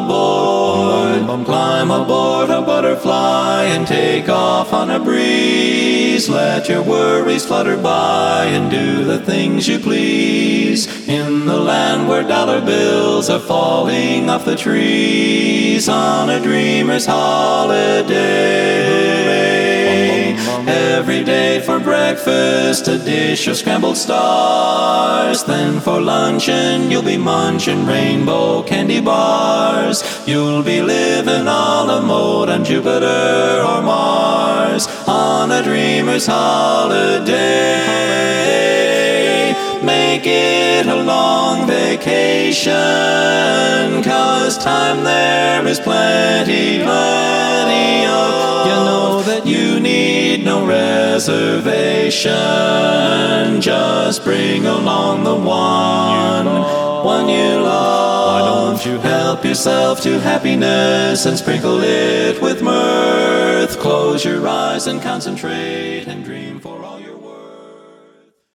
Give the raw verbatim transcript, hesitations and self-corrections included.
aboard. Climb aboard a butterfly and take off on a breeze. Let your worries flutter by and do the things you please. In the land where dollar bills are falling off the trees, on a dreamer's holiday. Every day for breakfast a dish of scrambled stars. Then for luncheon you'll be munching rainbow candy bars. You'll be living a la mode on Jupiter or Mars, on a dreamer's holiday. Make it a long vacation, 'cause time there is plenty, plenty of. You know that you need no reservation. Just bring along the one, one you love. Why don't you help yourself to happiness and sprinkle it with mirth? Close your eyes and concentrate and dream for all your